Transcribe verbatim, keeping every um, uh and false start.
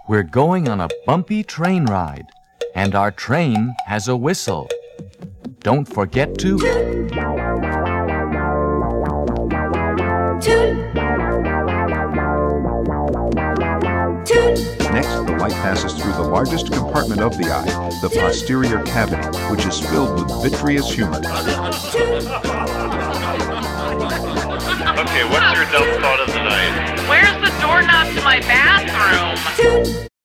We're going on a bumpy train ride, and our train has a whistle. Don't forget to toot. Toot. Toot. Next, the light passes through the largest compartment of the eye, the posterior cavity, which is filled with vitreous humor. Okay, what's your dumb thought of the night? Where's the doorknob to my bathroom? Toot.